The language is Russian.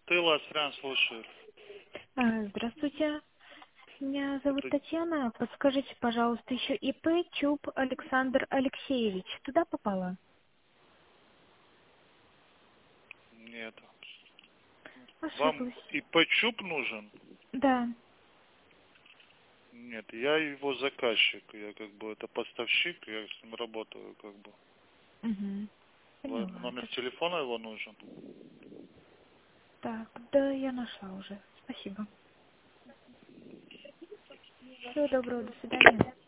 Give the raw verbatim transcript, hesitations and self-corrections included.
Тыла, Срян, слушаю. А, Здравствуйте, меня зовут Тут Татьяна. Подскажите, пожалуйста, еще ИП Чуб Александр Алексеевич. Туда попала? нет. Вам Ошиблась. и почуп нужен? Да. Нет, я его заказчик. Я как бы это поставщик, я с ним работаю как бы. Угу. Вам Поняла. номер Так, телефона его нужен? так, да, я нашла уже. Спасибо. Всего доброго, до свидания.